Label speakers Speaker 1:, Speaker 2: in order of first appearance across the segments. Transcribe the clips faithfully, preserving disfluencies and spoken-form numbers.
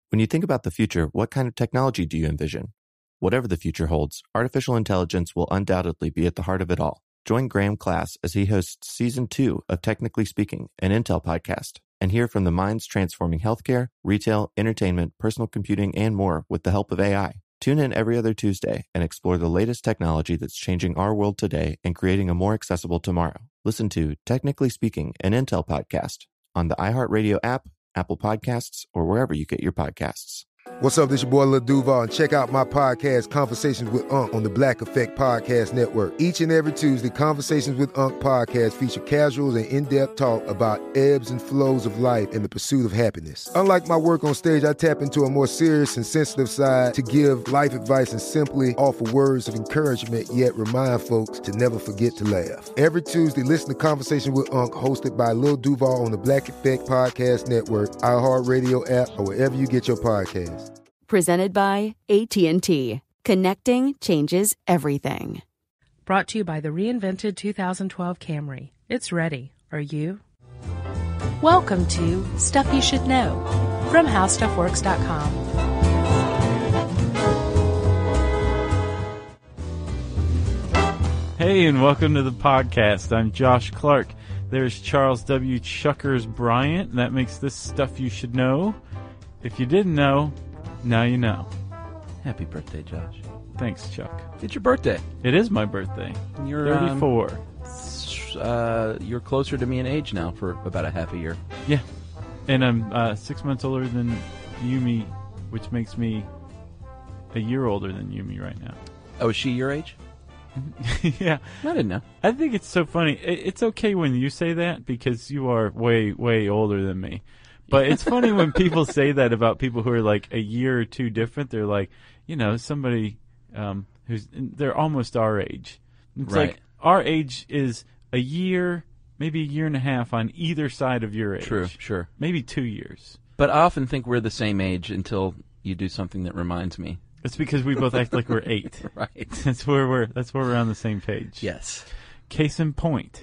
Speaker 1: When you think about the future, what kind of technology do you envision? Whatever the future holds, artificial intelligence will undoubtedly be at the heart of it all. Join Graham Class as he hosts Season two of Technically Speaking, an Intel podcast, and hear from the minds transforming healthcare, retail, entertainment, personal computing, and more with the help of A I. Tune in every other Tuesday and explore the latest technology that's changing our world today and creating a more accessible tomorrow. Listen to Technically Speaking, an Intel podcast on the iHeartRadio app, Apple Podcasts, or wherever you get your podcasts.
Speaker 2: What's up, this your boy Lil Duval, and check out my podcast, Conversations with Unc, on the Black Effect Podcast Network. Each and every Tuesday, Conversations with Unc podcast feature casuals and in-depth talk about ebbs and flows of life and the pursuit of happiness. Unlike my work on stage, I tap into a more serious and sensitive side to give life advice and simply offer words of encouragement, yet remind folks to never forget to laugh. Every Tuesday, listen to Conversations with Unc, hosted by Lil Duval on the Black Effect Podcast Network, iHeartRadio app, or wherever you get your podcasts.
Speaker 3: Presented by A T and T. Connecting changes everything.
Speaker 4: Brought to you by the reinvented two thousand twelve Camry. It's ready. Are you? Welcome to Stuff You Should Know from How Stuff Works dot com.
Speaker 5: Hey, and welcome to the podcast. I'm Josh Clark. There's Charles W. Chuckers Bryant. That makes this Stuff You Should Know. If you didn't know, now you know.
Speaker 6: Happy birthday, Josh.
Speaker 5: Thanks, Chuck.
Speaker 6: It's your birthday.
Speaker 5: It is my birthday.
Speaker 6: You're
Speaker 5: thirty-four.
Speaker 6: Um, uh, you're closer to me in age now for about a half a year.
Speaker 5: Yeah. And I'm uh, six months older than Yumi, which makes me a year older than Yumi right now.
Speaker 6: Oh, is she your age?
Speaker 5: Yeah.
Speaker 6: I didn't know.
Speaker 5: I think it's so funny. It's okay when you say that because you are way, way older than me. But it's funny when people say that about people who are like a year or two different. They're like, you know, somebody um, who's, they're almost our age. It's
Speaker 6: right.
Speaker 5: Like our age is a year, maybe a year and a half on either side of your age.
Speaker 6: True, sure.
Speaker 5: Maybe two years.
Speaker 6: But I often think we're the same age until you do something that reminds me.
Speaker 5: It's because we both act like we're eight.
Speaker 6: Right.
Speaker 5: That's where we're, that's where we're on the same page.
Speaker 6: Yes.
Speaker 5: Case in point.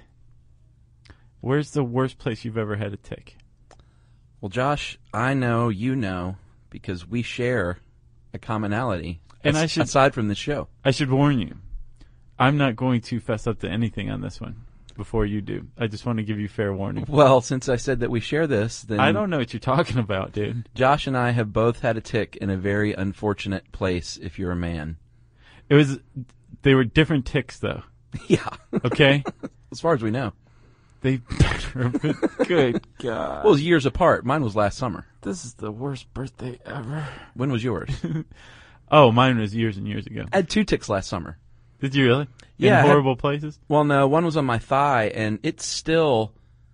Speaker 5: Where's the worst place you've ever had a tick?
Speaker 6: Well, Josh, I know you know because we share a commonality.
Speaker 5: And
Speaker 6: as,
Speaker 5: I should,
Speaker 6: aside from the show,
Speaker 5: I should warn you, I'm not going to fess up to anything on this one before you do. I just want to give you fair warning.
Speaker 6: Well, since I said that we share this, then
Speaker 5: I don't know what you're talking about, dude.
Speaker 6: Josh and I have both had a tick in a very unfortunate place. If you're a man,
Speaker 5: it was. They were different ticks, though.
Speaker 6: Yeah.
Speaker 5: Okay.
Speaker 6: As far as we know.
Speaker 5: They better, but good God.
Speaker 6: Well, it was years apart. Mine was last summer.
Speaker 5: This is the worst birthday ever.
Speaker 6: When was yours?
Speaker 5: Oh, mine was years and years ago.
Speaker 6: I had two ticks last summer.
Speaker 5: Did you really?
Speaker 6: Yeah.
Speaker 5: In horrible
Speaker 6: had,
Speaker 5: places?
Speaker 6: Well, no. One was on my thigh, and it still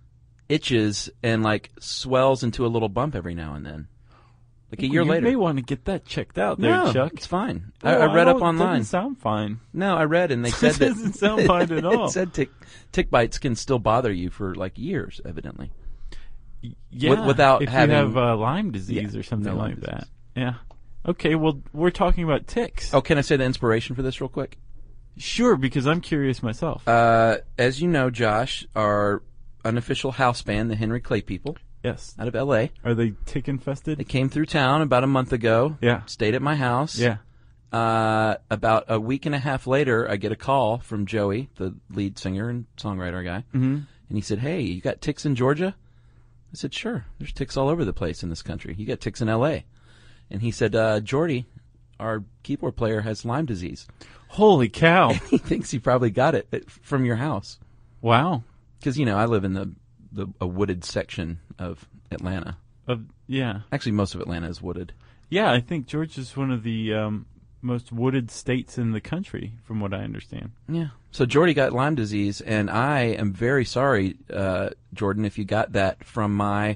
Speaker 6: itches and, like, swells into a little bump every now and then. Like a year
Speaker 5: you
Speaker 6: later.
Speaker 5: You may want to get that checked out there,
Speaker 6: no,
Speaker 5: Chuck.
Speaker 6: It's fine.
Speaker 5: Oh,
Speaker 6: I, I read
Speaker 5: I
Speaker 6: up online.
Speaker 5: It doesn't sound fine.
Speaker 6: No, I read, and they said that...
Speaker 5: It doesn't sound fine at all.
Speaker 6: It said tick, tick bites can still bother you for, like, years, evidently.
Speaker 5: Yeah,
Speaker 6: w- without
Speaker 5: if
Speaker 6: having,
Speaker 5: you have uh, Lyme disease
Speaker 6: yeah,
Speaker 5: or something
Speaker 6: no
Speaker 5: like
Speaker 6: Lyme
Speaker 5: that.
Speaker 6: disease.
Speaker 5: Yeah. Okay, well, we're talking about ticks.
Speaker 6: Oh, can I say the inspiration for this real quick?
Speaker 5: Sure, because I'm curious myself.
Speaker 6: Uh, as you know, Josh, our unofficial house band, the Henry Clay People,
Speaker 5: yes,
Speaker 6: out of L A
Speaker 5: Are they tick infested?
Speaker 6: They came through town about a month ago.
Speaker 5: Yeah.
Speaker 6: Stayed at my house.
Speaker 5: Yeah.
Speaker 6: Uh, about a week and a half later, I get a call from Joey, the lead singer and songwriter guy.
Speaker 5: Mm-hmm.
Speaker 6: And he said, hey, you got ticks in Georgia? I said, sure. There's ticks all over the place in this country. You got ticks in L A And he said, uh, Jordy, our keyboard player, has Lyme disease.
Speaker 5: Holy cow.
Speaker 6: He thinks he probably got it from your house.
Speaker 5: Wow.
Speaker 6: Because, you know, I live in the, the a wooded section of Atlanta.
Speaker 5: Of yeah.
Speaker 6: Actually, most of Atlanta is wooded.
Speaker 5: Yeah, I think Georgia's one of the um, most wooded states in the country, from what I understand.
Speaker 6: Yeah. So Jordy got Lyme disease, and I am very sorry, uh, Jordan, if you got that from my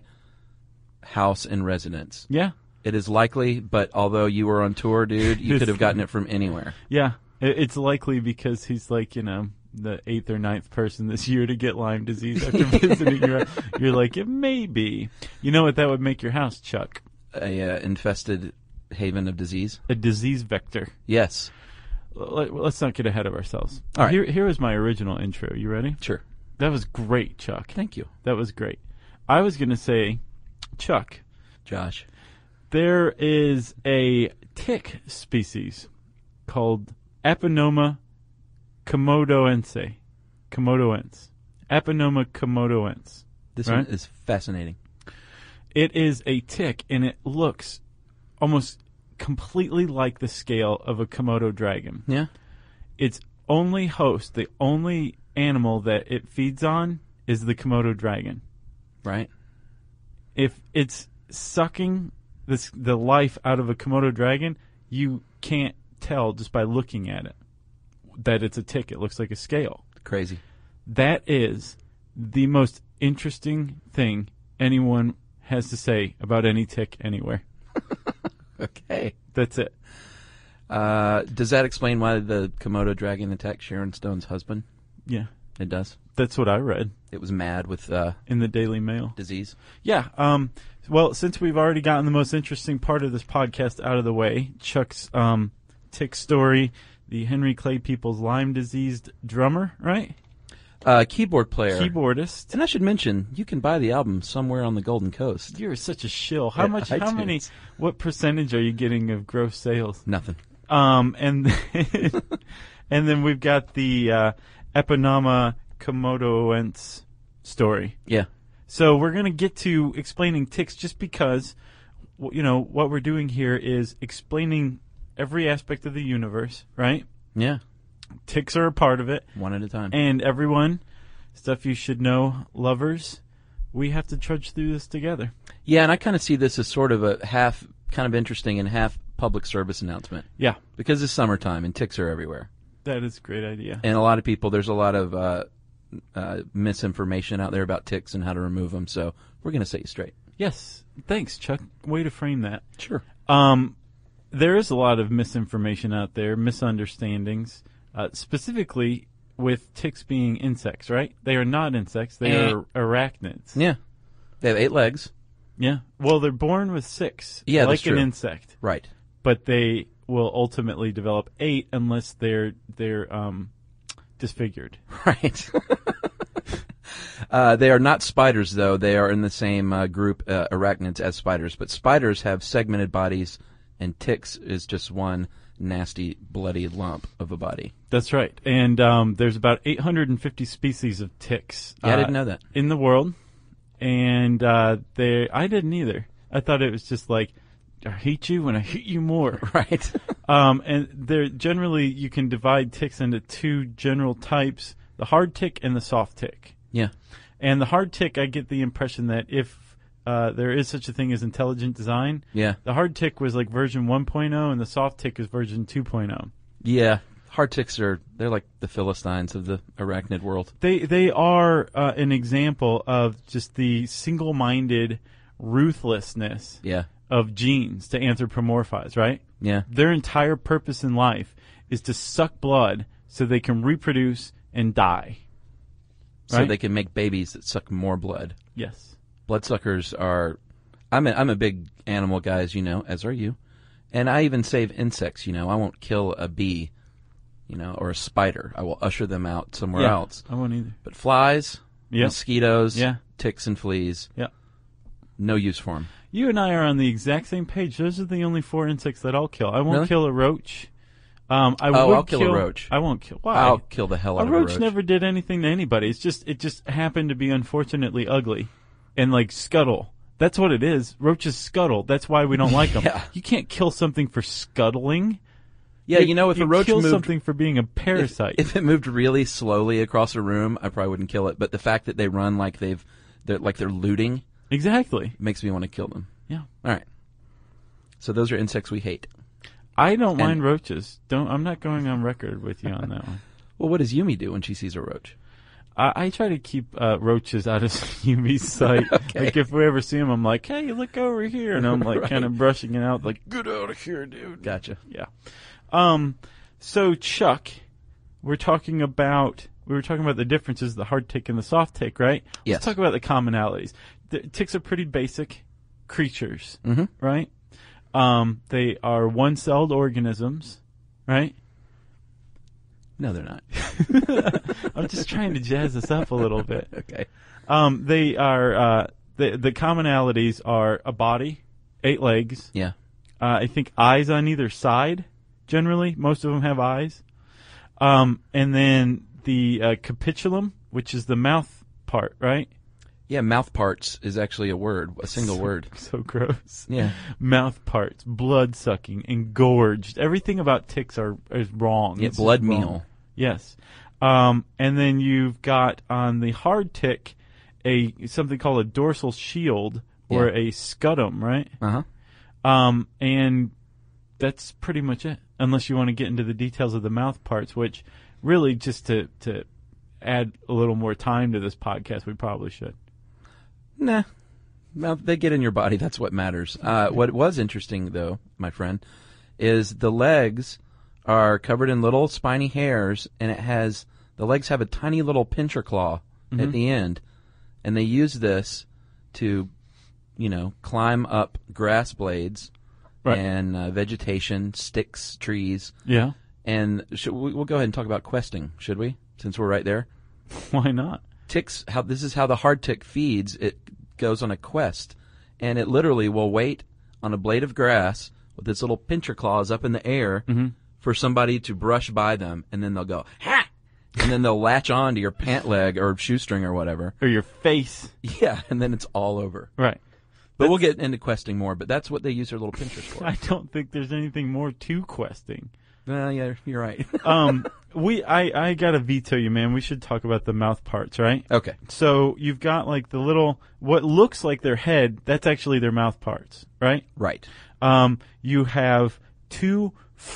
Speaker 6: house and residence.
Speaker 5: Yeah.
Speaker 6: It is likely, but although you were on tour, dude, you could have gotten it from anywhere.
Speaker 5: Yeah. It's likely because he's like, you know, the eighth or ninth person this year to get Lyme disease after visiting your You're like, it may be. You know what that would make your house, Chuck?
Speaker 6: A uh, infested haven of disease?
Speaker 5: A disease vector.
Speaker 6: Yes.
Speaker 5: Let, let's not get ahead of ourselves.
Speaker 6: All right.
Speaker 5: Here, here is my original intro. You ready?
Speaker 6: Sure.
Speaker 5: That was great, Chuck.
Speaker 6: Thank you.
Speaker 5: That was great. I was going to say, Chuck.
Speaker 6: Josh.
Speaker 5: there is a tick species called Aponoma komodoense. Komodoense. Aponoma komodoense.
Speaker 6: This
Speaker 5: right?
Speaker 6: one is fascinating.
Speaker 5: It is a tick, and it looks almost completely like the scale of a Komodo dragon.
Speaker 6: Yeah.
Speaker 5: Its only host, the only animal that it feeds on, is the Komodo dragon.
Speaker 6: Right.
Speaker 5: If it's sucking this, the life out of a Komodo dragon, you can't tell just by looking at it that it's a tick. It looks like a scale.
Speaker 6: Crazy.
Speaker 5: That is the most interesting thing anyone has to say about any tick anywhere.
Speaker 6: Okay.
Speaker 5: That's it.
Speaker 6: Uh, does that explain why the Komodo dragon attacked Sharon Stone's husband?
Speaker 5: Yeah.
Speaker 6: It does.
Speaker 5: That's what I read
Speaker 6: It was mad with uh,
Speaker 5: in the Daily Mail.
Speaker 6: disease.
Speaker 5: Yeah. Um, well, since we've already gotten the most interesting part of this podcast out of the way, Chuck's um, tick story, the Henry Clay People's Lyme diseased drummer, right?
Speaker 6: Uh, keyboard player.
Speaker 5: Keyboardist.
Speaker 6: And I should mention, you can buy the album somewhere on the Golden Coast.
Speaker 5: You're such a shill. How
Speaker 6: At
Speaker 5: much? How
Speaker 6: iTunes.
Speaker 5: many? What percentage are you getting of gross sales?
Speaker 6: Nothing.
Speaker 5: Um, and and then we've got the uh, Aponoma komodoense story.
Speaker 6: Yeah.
Speaker 5: So we're going to get to explaining ticks just because, w- you know, what we're doing here is explaining every aspect of the universe, right?
Speaker 6: Yeah.
Speaker 5: Ticks are a part of it.
Speaker 6: One at a time.
Speaker 5: And everyone, stuff you should know, lovers, we have to trudge through this together.
Speaker 6: Yeah, and I kind of see this as sort of a half kind of interesting and half public service announcement.
Speaker 5: Yeah,
Speaker 6: Because it's summertime and ticks are everywhere.
Speaker 5: that is a great idea.
Speaker 6: And a lot of people, there's a lot of uh, uh, misinformation out there about ticks and how to remove them, so we're going to set you straight.
Speaker 5: Yes. Thanks, Chuck. Way to frame that.
Speaker 6: Sure.
Speaker 5: Um, there is a lot of misinformation out there, misunderstandings, uh, specifically with ticks being insects, right? They are not insects. They
Speaker 6: Eh.
Speaker 5: are arachnids.
Speaker 6: Yeah. They have eight legs.
Speaker 5: Yeah. Well, they're born with six,
Speaker 6: Yeah,
Speaker 5: like
Speaker 6: that's
Speaker 5: an
Speaker 6: true.
Speaker 5: insect,
Speaker 6: Right.
Speaker 5: but they will ultimately develop eight unless they're they're um, disfigured.
Speaker 6: Right. uh, they are not spiders, though. They are in the same uh, group, uh, arachnids, as spiders. But spiders have segmented bodies, and ticks is just one nasty, bloody lump of a body.
Speaker 5: That's right. And um, there's about eight hundred fifty species of ticks.
Speaker 6: Yeah, I
Speaker 5: uh,
Speaker 6: didn't know that.
Speaker 5: in the world, and uh, they I didn't either. I thought it was just like I hate you and I hate you more.
Speaker 6: Right.
Speaker 5: Um, and they're generally you can divide ticks into two general types: the hard tick and the soft tick.
Speaker 6: Yeah.
Speaker 5: And the hard tick, I get the impression that if uh, there is such a thing as intelligent design,
Speaker 6: Yeah.
Speaker 5: the hard tick was like version one point oh, and the soft tick is version two point oh.
Speaker 6: Yeah. Hard ticks are, they're like the Philistines of the arachnid world.
Speaker 5: They they are uh, an example of just the single-minded ruthlessness
Speaker 6: Yeah.
Speaker 5: of genes to anthropomorphize, right?
Speaker 6: Yeah.
Speaker 5: Their entire purpose in life is to suck blood so they can reproduce and die.
Speaker 6: So
Speaker 5: Right?
Speaker 6: they can make babies that suck more blood.
Speaker 5: Yes.
Speaker 6: Bloodsuckers are, I'm a, I'm a big animal guy, as you know, as are you. And I even save insects, you know. I won't kill a bee, you know, or a spider. I will usher them out somewhere
Speaker 5: Yeah,
Speaker 6: else.
Speaker 5: I won't either.
Speaker 6: But flies,
Speaker 5: Yep.
Speaker 6: mosquitoes,
Speaker 5: Yeah.
Speaker 6: ticks and fleas,
Speaker 5: Yeah.
Speaker 6: no use for them.
Speaker 5: You and I are on the exact same page. Those are the only four insects that I'll kill. I won't
Speaker 6: Really?
Speaker 5: kill a roach. Um, I
Speaker 6: Oh,
Speaker 5: would
Speaker 6: I'll kill a roach.
Speaker 5: I won't kill. Why?
Speaker 6: I'll kill the hell out
Speaker 5: a
Speaker 6: of
Speaker 5: roach,
Speaker 6: a roach.
Speaker 5: never did anything to anybody. It's just it just happened to be unfortunately ugly, and like scuttle. That's what it is. Roaches scuttle. That's why we don't like them.
Speaker 6: Yeah.
Speaker 5: You can't kill something for scuttling.
Speaker 6: Yeah, you know, if
Speaker 5: you
Speaker 6: a roach
Speaker 5: kill
Speaker 6: moved,
Speaker 5: something for being a
Speaker 6: if,
Speaker 5: parasite.
Speaker 6: if it moved really slowly across a room, I probably wouldn't kill it. But the fact that they run like they've, they're, like they're looting,
Speaker 5: exactly.
Speaker 6: makes me want to kill them.
Speaker 5: Yeah.
Speaker 6: All right. So those are insects we hate.
Speaker 5: I don't
Speaker 6: And-
Speaker 5: mind roaches. Don't. I'm not going on record with you on that one.
Speaker 6: Well, what does Yumi do when she sees a roach?
Speaker 5: I, I try to keep uh, roaches out of Yumi's sight.
Speaker 6: Okay.
Speaker 5: Like if we ever see them, I'm like, "Hey, look over here," and I'm like
Speaker 6: Right.
Speaker 5: kind of brushing it out, like, "Get out of here, dude."
Speaker 6: Gotcha.
Speaker 5: Yeah. Um. So Chuck, we're talking about we were talking about the differences, the hard tick and the soft tick, right?
Speaker 6: Yes.
Speaker 5: Let's talk about the commonalities. The ticks are pretty basic creatures,
Speaker 6: Mhm.
Speaker 5: right? Um. They are one-celled organisms, right?
Speaker 6: No, they're not.
Speaker 5: I'm just trying to jazz this up a little bit.
Speaker 6: Okay.
Speaker 5: Um, they are uh, the the commonalities are a body, eight legs.
Speaker 6: Yeah.
Speaker 5: Uh, I think eyes on either side, generally. Most of them have eyes. Um, and then the uh, capitulum, which is the mouth part, right?
Speaker 6: Yeah, mouth parts is actually a word, a single
Speaker 5: so,
Speaker 6: word.
Speaker 5: So gross.
Speaker 6: Yeah.
Speaker 5: Mouth parts, blood sucking, engorged. Everything about ticks are is wrong.
Speaker 6: Yeah,
Speaker 5: It's
Speaker 6: blood
Speaker 5: just wrong.
Speaker 6: meal.
Speaker 5: Yes. Um, and then you've got on the hard tick a something called a dorsal shield or
Speaker 6: Yeah.
Speaker 5: a scutum, right?
Speaker 6: Uh-huh.
Speaker 5: Um, and that's pretty much it. Unless you want to get into the details of the mouth parts, which really just to, to add a little more time to this podcast, we probably should.
Speaker 6: Nah. Well, they get in your body. That's what matters. Uh, what was interesting, though, my friend, is the legs are covered in little spiny hairs, and it has the legs have a tiny little pincher claw
Speaker 5: Mm-hmm.
Speaker 6: at the end, and they use this to, you know, climb up grass blades
Speaker 5: Right.
Speaker 6: and uh, vegetation, sticks, trees.
Speaker 5: Yeah.
Speaker 6: And should, we, we'll go ahead and talk about questing, should we? Since we're right there.
Speaker 5: Why not?
Speaker 6: Ticks, how this is how the hard tick feeds. It goes on a quest, and it literally will wait on a blade of grass with its little pincher claws up in the air
Speaker 5: Mm-hmm.
Speaker 6: for somebody to brush by them, and then they'll go, ha! And then they'll latch on to your pant leg or shoestring or whatever.
Speaker 5: Or your face.
Speaker 6: Yeah, and then it's all over.
Speaker 5: Right.
Speaker 6: But we'll get into questing more, but that's what they use their little pinchers for.
Speaker 5: I don't think there's anything more to questing.
Speaker 6: Well, yeah, you're right.
Speaker 5: Um, we, I, I gotta veto you, man. We should talk about the mouth parts, right?
Speaker 6: Okay.
Speaker 5: So you've got like the little, what looks like their head, that's actually their mouth parts, right?
Speaker 6: Right.
Speaker 5: Um, you have two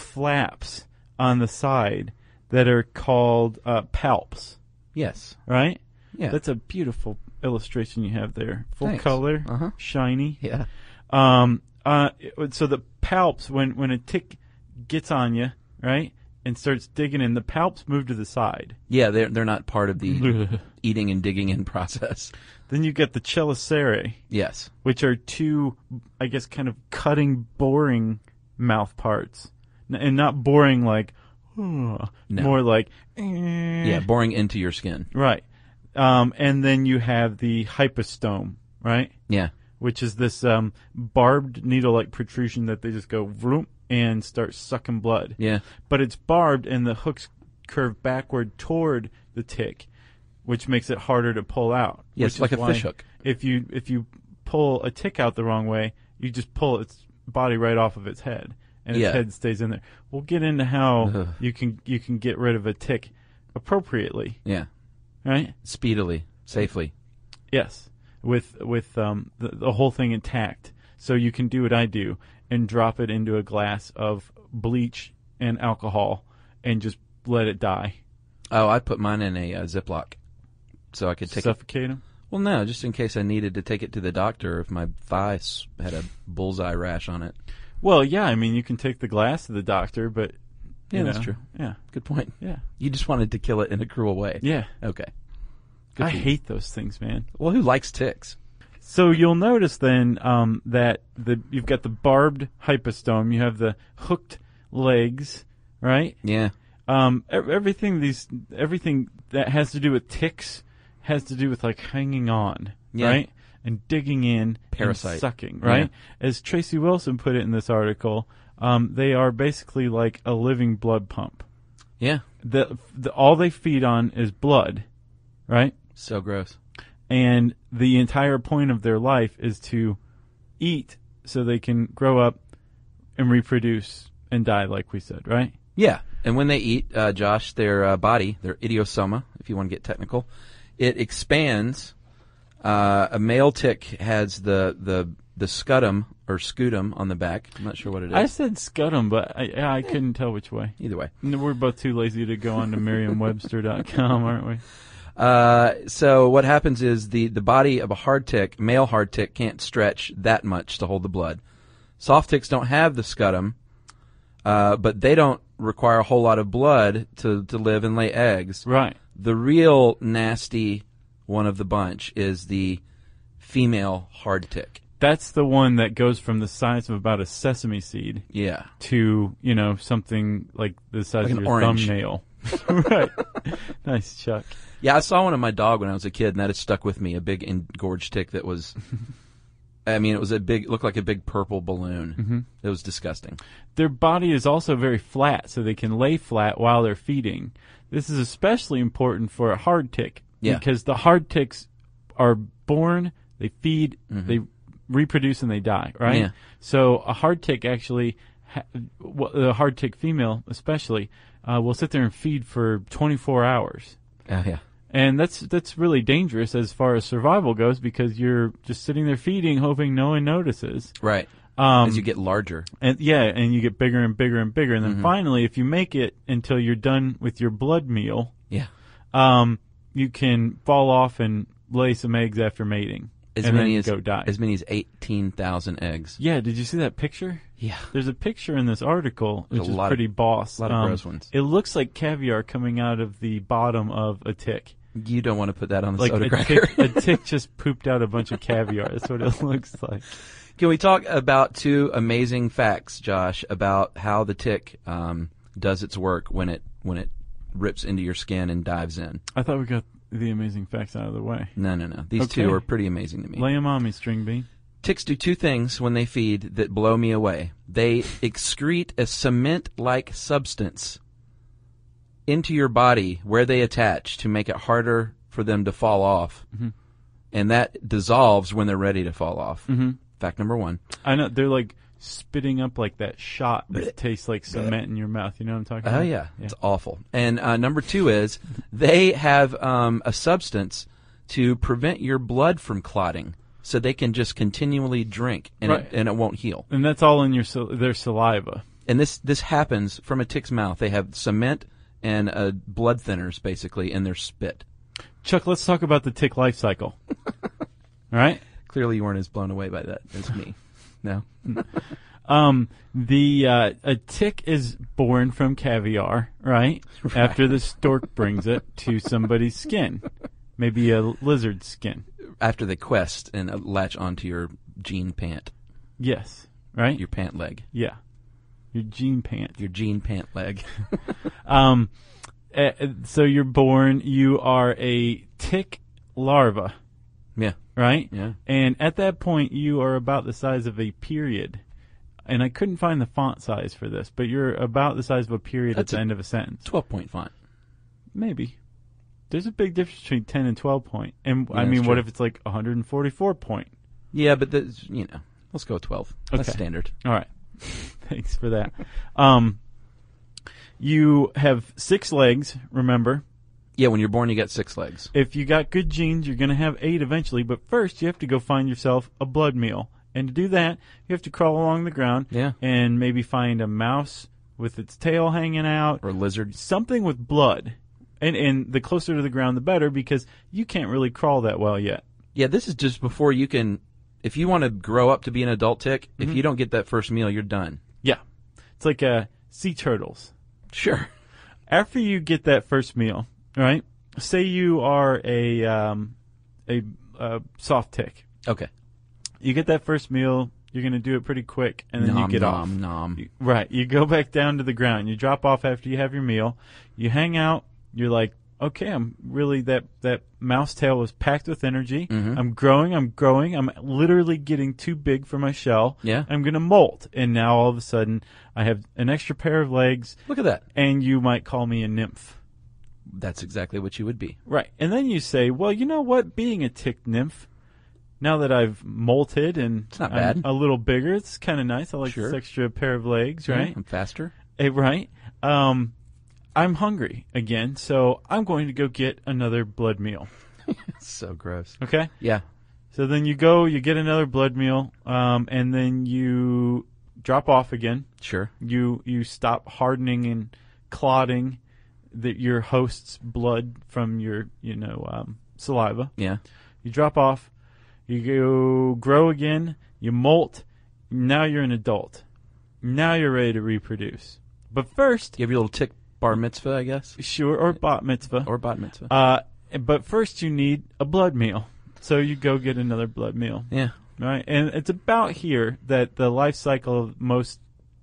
Speaker 5: flaps on the side that are called uh, palps,
Speaker 6: Yes.
Speaker 5: right?
Speaker 6: Yeah.
Speaker 5: That's a beautiful illustration you have there. Full
Speaker 6: Thanks.
Speaker 5: color,
Speaker 6: Uh-huh.
Speaker 5: shiny.
Speaker 6: Yeah.
Speaker 5: Um, uh, it- so the palps, when, when a tick gets on you, right, and starts digging in, the palps move to the side.
Speaker 6: Yeah, they're, they're not part of the eating and digging in process.
Speaker 5: Then you get the chelicerae,
Speaker 6: Yes.
Speaker 5: which are two, I guess, kind of cutting, boring mouth parts. N- And not boring like, "Huh,"
Speaker 6: No.
Speaker 5: more like,
Speaker 6: Yeah, boring into your skin.
Speaker 5: right. Um, and then you have the hypostome, right?
Speaker 6: Yeah.
Speaker 5: Which is this um, barbed needle-like protrusion that they just go vroom and start sucking blood.
Speaker 6: Yeah.
Speaker 5: But it's barbed and the hooks curve backward toward the tick, which makes it harder to pull out.
Speaker 6: Yeah,
Speaker 5: which
Speaker 6: it's like
Speaker 5: is
Speaker 6: a
Speaker 5: why
Speaker 6: fish hook.
Speaker 5: If you if you pull a tick out the wrong way, you just pull its body right off of its head, and its
Speaker 6: Yeah.
Speaker 5: head stays in there. We'll get into how
Speaker 6: Ugh.
Speaker 5: you can you can get rid of a tick appropriately,
Speaker 6: Yeah.
Speaker 5: right?
Speaker 6: Speedily. Safely.
Speaker 5: Yes, with with um, the, the whole thing intact. So you can do what I do and drop it into a glass of bleach and alcohol and just let it die.
Speaker 6: Oh, I put mine in a uh, Ziploc so I could take it.
Speaker 5: Suffocate them.
Speaker 6: Well, no, just in case I needed to take it to the doctor if my thigh s- had a bullseye rash on it.
Speaker 5: Well, yeah, I mean, you can take the glass to the doctor, but
Speaker 6: Yeah,
Speaker 5: you
Speaker 6: that's
Speaker 5: know,
Speaker 6: true.
Speaker 5: Yeah,
Speaker 6: Good point.
Speaker 5: yeah,
Speaker 6: You just wanted to kill it in a cruel way.
Speaker 5: yeah.
Speaker 6: Okay. Good
Speaker 5: I
Speaker 6: for you.
Speaker 5: hate those things, man.
Speaker 6: Well, who likes ticks?
Speaker 5: So you'll notice then um, that the you've got the barbed hypostome, you have the hooked legs, right?
Speaker 6: Yeah.
Speaker 5: Um, ev- everything these everything that has to do with ticks has to do with like hanging on,
Speaker 6: Yeah.
Speaker 5: right? And digging in,
Speaker 6: Parasite.
Speaker 5: and sucking, right? As Tracy Wilson put it in this article, um, they are basically like a living blood pump.
Speaker 6: Yeah.
Speaker 5: The, the all they feed on is blood, right?
Speaker 6: So gross.
Speaker 5: And the entire point of their life is to eat so they can grow up and reproduce and die, like we said, right?
Speaker 6: Yeah. And when they eat, uh, Josh, their uh, body, their idiosoma, if you want to get technical, it expands. Uh, a male tick has the, the, the scutum or scutum on the back. I'm not sure what it is.
Speaker 5: I said scutum, but I, yeah, I couldn't tell which way.
Speaker 6: Either way.
Speaker 5: No, we're both too lazy to go on to merriam webster dot com, aren't we?
Speaker 6: Uh, so what happens is the, the body of a hard tick, male hard tick, can't stretch that much to hold the blood. Soft ticks don't have the scutum, uh, but they don't require a whole lot of blood to, to live and lay eggs.
Speaker 5: Right.
Speaker 6: The real nasty one of the bunch is the female hard tick.
Speaker 5: That's the one that goes from the size of about a sesame seed
Speaker 6: Yeah.
Speaker 5: to, you know, something like the size
Speaker 6: Like
Speaker 5: of
Speaker 6: an
Speaker 5: your
Speaker 6: orange.
Speaker 5: thumbnail. Right. Nice, Chuck.
Speaker 6: Yeah, I saw one of my dog when I was a kid, and that has stuck with me, a big engorged tick that was I mean, it was a big, looked like a big purple balloon.
Speaker 5: Mm-hmm.
Speaker 6: It was disgusting.
Speaker 5: Their body is also very flat, so they can lay flat while they're feeding. This is especially important for a hard tick,
Speaker 6: Yeah.
Speaker 5: because the hard ticks are born, they feed,
Speaker 6: Mhm.
Speaker 5: they reproduce, and they die, right?
Speaker 6: Yeah.
Speaker 5: So a hard tick actually, ha- well, the hard tick female especially, uh, will sit there and feed for twenty-four hours.
Speaker 6: Oh, yeah.
Speaker 5: And that's that's really dangerous as far as survival goes, because you're just sitting there feeding, hoping no one notices.
Speaker 6: Right.
Speaker 5: Um,
Speaker 6: As you get larger.
Speaker 5: and yeah, and you get bigger and bigger and bigger, and then
Speaker 6: Mhm.
Speaker 5: finally, if you make it until you're done with your blood meal,
Speaker 6: Yeah.
Speaker 5: um, you can fall off and lay some eggs after mating,
Speaker 6: As
Speaker 5: and
Speaker 6: many
Speaker 5: then
Speaker 6: as
Speaker 5: go die.
Speaker 6: as many as eighteen thousand eggs.
Speaker 5: Yeah, did you see that picture?
Speaker 6: Yeah.
Speaker 5: There's a picture in this article,
Speaker 6: There's
Speaker 5: which
Speaker 6: a
Speaker 5: is
Speaker 6: lot of-
Speaker 5: pretty boss.
Speaker 6: a lot of
Speaker 5: Um,
Speaker 6: gross ones.
Speaker 5: It looks like caviar coming out of the bottom of a tick.
Speaker 6: You don't want to put that on the
Speaker 5: Like
Speaker 6: soda
Speaker 5: a
Speaker 6: cracker.
Speaker 5: tick, a tick just pooped out a bunch of caviar. That's what it looks like.
Speaker 6: Can we talk about two amazing facts, Josh, about how the tick um, does its work when it when it rips into your skin and dives in?
Speaker 5: I thought we got the amazing facts out of the way.
Speaker 6: No, no, no. These
Speaker 5: Okay.
Speaker 6: two are pretty amazing to me.
Speaker 5: Lay 'em on me, String Bean.
Speaker 6: Ticks do two things when they feed that blow me away. They excrete a cement-like substance into your body where they attach to make it harder for them to fall off.
Speaker 5: Mhm.
Speaker 6: And that dissolves when they're ready to fall off.
Speaker 5: Mm-hmm.
Speaker 6: Fact number one.
Speaker 5: I know, they're like spitting up like that shot that tastes like cement in your mouth. You know what I'm talking
Speaker 6: Oh,
Speaker 5: about?
Speaker 6: yeah. It's awful. And uh, number two is they have um, a substance to prevent your blood from clotting, so they can just continually drink, and,
Speaker 5: Right.
Speaker 6: it, and it won't heal.
Speaker 5: And that's all in your sal- their saliva.
Speaker 6: And this, this happens from a tick's mouth. They have cement and uh, blood thinners, basically, in their spit.
Speaker 5: Chuck, let's talk about the tick life cycle. All right?
Speaker 6: Clearly you weren't as blown away by that as me. No?
Speaker 5: Um, the uh, a tick is born from caviar, right?
Speaker 6: Right.
Speaker 5: After the stork brings it to somebody's skin, maybe a lizard's skin.
Speaker 6: After they quest and uh, latch onto your jean pant,
Speaker 5: Yes, right?
Speaker 6: your pant leg,
Speaker 5: yeah, your jean pant.
Speaker 6: your jean pant leg.
Speaker 5: Um, uh, so you're born. You are a tick larva,
Speaker 6: Yeah.
Speaker 5: right?
Speaker 6: Yeah.
Speaker 5: And at that point, you are about the size of a period. And I couldn't find the font size for this, but you're about the size of a period
Speaker 6: That's
Speaker 5: at the
Speaker 6: a-
Speaker 5: end of a sentence.
Speaker 6: twelve-point font.
Speaker 5: Maybe. There's a big difference between ten and twelve point. And
Speaker 6: Yeah,
Speaker 5: I mean,
Speaker 6: that's
Speaker 5: what
Speaker 6: true.
Speaker 5: if it's like one hundred forty-four point?
Speaker 6: Yeah, but the, you know, let's go with twelve. That's
Speaker 5: Okay.
Speaker 6: standard.
Speaker 5: All right. Thanks for that. Um, you have six legs, remember.
Speaker 6: Yeah, when you're born, you get six legs.
Speaker 5: If you got good genes, you're going to have eight eventually. But first, you have to go find yourself a blood meal. And to do that, you have to crawl along the ground
Speaker 6: Yeah.
Speaker 5: and maybe find a mouse with its tail hanging out,
Speaker 6: Or lizards.
Speaker 5: something with blood. And and the closer to the ground, the better, because you can't really crawl that well yet.
Speaker 6: Yeah, this is just before you can. If you want to grow up to be an adult tick, if you don't get that first meal, you're done.
Speaker 5: Yeah. It's like uh, sea turtles.
Speaker 6: Sure.
Speaker 5: After you get that first meal, right? Say you are a um, a, a soft tick.
Speaker 6: Okay.
Speaker 5: You get that first meal, you're going to do it pretty quick, and then
Speaker 6: nom,
Speaker 5: you get
Speaker 6: nom,
Speaker 5: off.
Speaker 6: Nom.
Speaker 5: You- Right. You go back down to the ground. You drop off after you have your meal. You hang out. You're like, okay, I'm really, that, that mouse tail was packed with energy.
Speaker 6: Mhm.
Speaker 5: I'm growing. I'm growing. I'm literally getting too big for my shell.
Speaker 6: Yeah.
Speaker 5: I'm going to molt. And now all of a sudden, I have an extra pair of legs,
Speaker 6: Look at that.
Speaker 5: and you might call me a nymph.
Speaker 6: That's exactly what you would be.
Speaker 5: Right. And then you say, well, you know what? Being a tick nymph, now that I've molted and
Speaker 6: It's not
Speaker 5: I'm
Speaker 6: bad.
Speaker 5: a little bigger, it's kind of nice. I like
Speaker 6: Sure.
Speaker 5: this extra pair of legs, right?
Speaker 6: Yeah, I'm faster.
Speaker 5: Eh, right. Um, I'm hungry again, so I'm going to go get another blood meal.
Speaker 6: So gross.
Speaker 5: Okay?
Speaker 6: Yeah.
Speaker 5: So then you go, you get another blood meal, um, and then you drop off again.
Speaker 6: Sure.
Speaker 5: You you stop hardening and clotting the, your host's blood from your, you know, um, saliva.
Speaker 6: Yeah.
Speaker 5: You drop off, you go grow again, you molt, now you're an adult. Now you're ready to reproduce. But first,
Speaker 6: You have your little tick bar mitzvah, I guess,
Speaker 5: sure, or bat mitzvah.
Speaker 6: or bat mitzvah.
Speaker 5: Uh, but first you need a blood meal. So you go get another blood meal.
Speaker 6: yeah.
Speaker 5: Right? And it's about here that the life cycle of most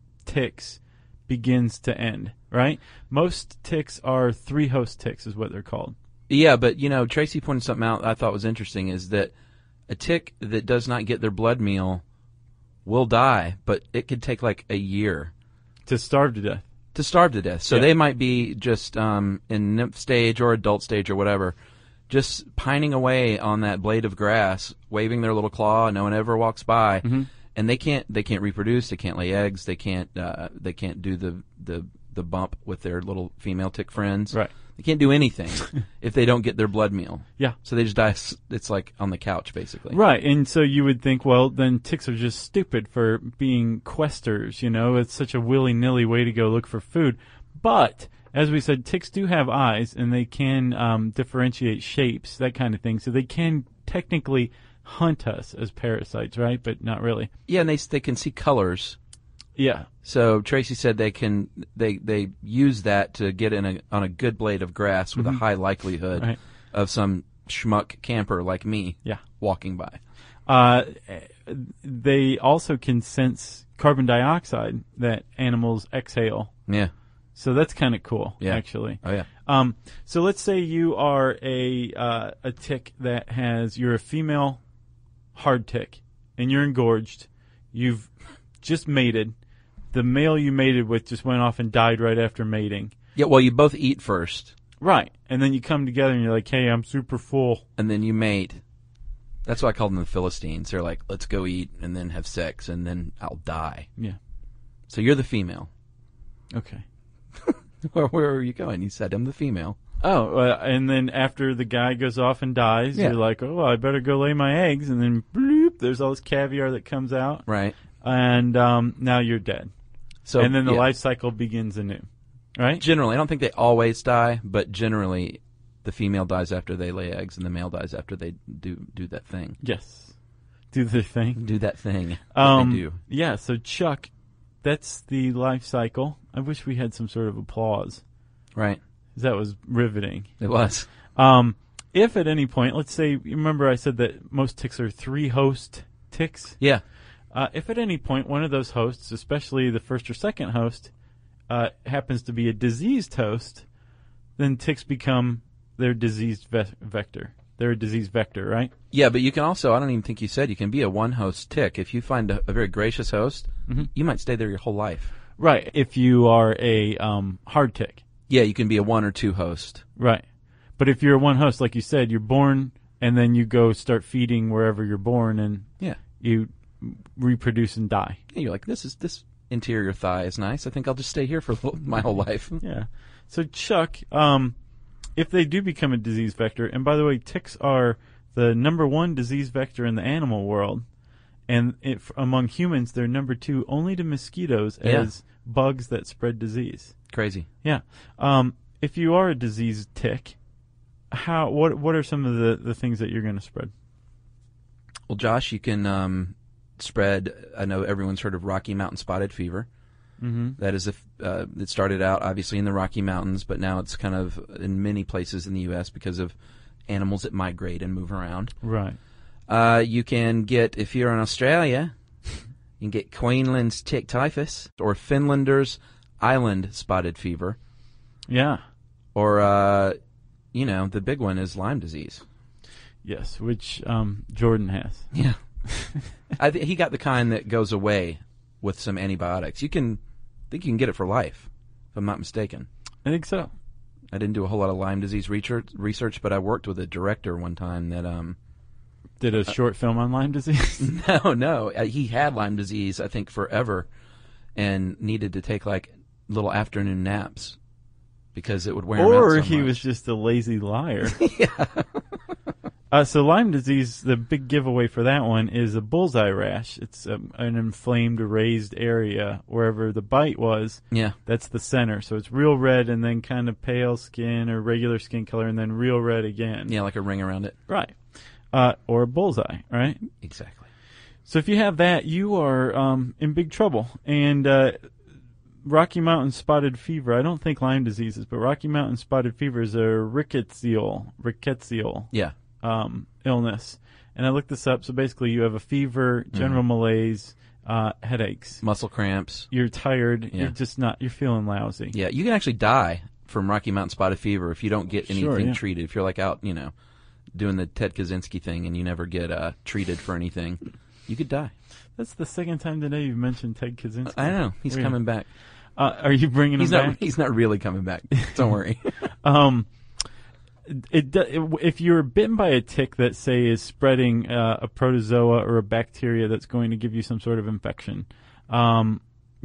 Speaker 5: ticks begins to end, right? Most ticks are three host ticks is what they're called.
Speaker 6: Yeah, but you know, Tracy pointed something out I thought was interesting is that a tick that does not get their blood meal will die, but it could take like a year
Speaker 5: To starve to death.
Speaker 6: to starve to death. So
Speaker 5: Yeah.
Speaker 6: they might be just um, in nymph stage or adult stage or whatever, just pining away on that blade of grass, waving their little claw. No one ever walks by,
Speaker 5: Mm-hmm.
Speaker 6: and they can't. They can't reproduce. They can't lay eggs. They can't. Uh, they can't do the, the the bump with their little female tick friends.
Speaker 5: Right.
Speaker 6: They can't do anything if they don't get their blood meal.
Speaker 5: Yeah.
Speaker 6: So they just die. s- It's like on the couch, basically.
Speaker 5: Right, and so you would think, well, then ticks are just stupid for being questers, you know? It's such a willy-nilly way to go look for food. But, as we said, ticks do have eyes, and they can um, differentiate shapes, that kind of thing. So they can technically hunt us as parasites, right? But not really.
Speaker 6: Yeah, and they s- they can see colors.
Speaker 5: Yeah,
Speaker 6: So Tracy said they can they they use that to get in a on a good blade of grass with a high likelihood
Speaker 5: Right.
Speaker 6: of some schmuck camper like me
Speaker 5: yeah.
Speaker 6: walking by.
Speaker 5: Uh, they also can sense carbon dioxide that animals exhale.
Speaker 6: Yeah.
Speaker 5: So that's kind of cool,
Speaker 6: Yeah.
Speaker 5: actually.
Speaker 6: Oh yeah.
Speaker 5: Um, so let's say you are a uh, a tick that has you're a female hard tick and you're engorged. You've just mated. The male you mated with just went off and died right after mating.
Speaker 6: Yeah. Well, you both eat first,
Speaker 5: Right, and then you come together and you're like, "Hey, I'm super full."
Speaker 6: and then you mate. That's why I called them the Philistines. They're like, let's go eat and then have sex, and then I'll die.
Speaker 5: Yeah.
Speaker 6: So you're the female.
Speaker 5: Okay.
Speaker 6: Where, where are you going? You said I'm the female.
Speaker 5: Oh, uh, and then after the guy goes off and dies,
Speaker 6: Yeah.
Speaker 5: you're like, "Oh, I better go lay my eggs," and then bloop, there's all this caviar that comes out,
Speaker 6: Right.
Speaker 5: and um, now you're dead.
Speaker 6: So
Speaker 5: and then the
Speaker 6: yeah.
Speaker 5: life cycle begins anew, right?
Speaker 6: Generally, I don't think they always die, but generally, the female dies after they lay eggs, and the male dies after they do do that thing.
Speaker 5: Yes. Do the thing.
Speaker 6: Do that thing. that
Speaker 5: Um,
Speaker 6: they do.
Speaker 5: Yeah, so Chuck, that's the life cycle. I wish we had some sort of applause.
Speaker 6: Right.
Speaker 5: 'Cause that was riveting.
Speaker 6: It was.
Speaker 5: Um, if at any point, let's say, you remember I said that most ticks are three host ticks?
Speaker 6: Yeah.
Speaker 5: Uh, if at any point one of those hosts, especially the first or second host, uh, happens to be a diseased host, then ticks become their diseased ve- vector. They're a disease vector, right?
Speaker 6: Yeah, but you can also, I don't even think you said, you can be a one-host tick. If you find a, a very gracious host, you might stay there your whole life.
Speaker 5: Right. If you are a um, hard tick.
Speaker 6: Yeah, you can be a one or two host.
Speaker 5: Right. But if you're a one host, like you said, you're born and then you go start feeding wherever you're born and
Speaker 6: Yeah.
Speaker 5: you reproduce and die.
Speaker 6: And you're like, this is this interior thigh is nice. I think I'll just stay here for my whole life.
Speaker 5: Yeah. So Chuck, um, if they do become a disease vector, and by the way, ticks are the number one disease vector in the animal world, and if, among humans, they're number two only to mosquitoes
Speaker 6: Yeah.
Speaker 5: as bugs that spread disease.
Speaker 6: Crazy.
Speaker 5: Yeah. Um, if you are a diseased tick, how what what are some of the, the things that you're going to spread?
Speaker 6: Well, Josh, you can um, spread, I know everyone's heard of Rocky Mountain spotted fever.
Speaker 5: Mm-hmm.
Speaker 6: That is, if uh, it started out obviously in the Rocky Mountains, but now it's kind of in many places in the U S because of animals that migrate and move around.
Speaker 5: Right.
Speaker 6: Uh, you can get, if you're in Australia, you can get Queensland's tick typhus or Finlander's island spotted fever,
Speaker 5: Yeah.
Speaker 6: or uh, you know, the big one is Lyme disease.
Speaker 5: Yes, which um, Jordan has.
Speaker 6: Yeah, I th- he got the kind that goes away with some antibiotics. You can, I think you can get it for life, if I'm not mistaken.
Speaker 5: I think so.
Speaker 6: I didn't do a whole lot of Lyme disease research, research, but I worked with a director one time that um.
Speaker 5: Did a short film on Lyme disease?
Speaker 6: No, no. Uh, He had Lyme disease, I think, forever, and needed to take like little afternoon naps because it would wear him out
Speaker 5: Or
Speaker 6: so
Speaker 5: he
Speaker 6: much.
Speaker 5: was just a lazy liar. Yeah. uh, so Lyme disease, the big giveaway for that one is a bullseye rash. It's um, an inflamed, raised area wherever the bite was.
Speaker 6: Yeah.
Speaker 5: That's the center. So it's real red and then kind of pale skin or regular skin color and then real red again.
Speaker 6: Yeah, like a ring around it.
Speaker 5: Right. Uh, or a bullseye, right?
Speaker 6: Exactly.
Speaker 5: So if you have that, you are um, in big trouble. And uh, Rocky Mountain spotted fever, I don't think Lyme disease is, but Rocky Mountain spotted fever is a rickettsial, rickettsial
Speaker 6: Yeah.
Speaker 5: um, illness. And I looked this up. So basically you have a fever, general
Speaker 6: Mm-hmm.
Speaker 5: malaise, uh, headaches.
Speaker 6: Muscle cramps.
Speaker 5: You're tired.
Speaker 6: Yeah.
Speaker 5: You're just not, you're feeling lousy.
Speaker 6: Yeah, you can actually die from Rocky Mountain spotted fever if you don't get anything
Speaker 5: Sure, yeah.
Speaker 6: treated. If you're like out, you know, doing the Ted Kaczynski thing and you never get uh, treated for anything, you could die.
Speaker 5: That's the second time today you've mentioned Ted Kaczynski.
Speaker 6: I know. He's
Speaker 5: Weird.
Speaker 6: coming back.
Speaker 5: Uh, are you bringing
Speaker 6: He's
Speaker 5: him
Speaker 6: not.
Speaker 5: back?
Speaker 6: He's not really coming back. Don't worry.
Speaker 5: um, it, it if you're bitten by a tick that say is spreading uh, a protozoa or a bacteria that's going to give you some sort of infection, um,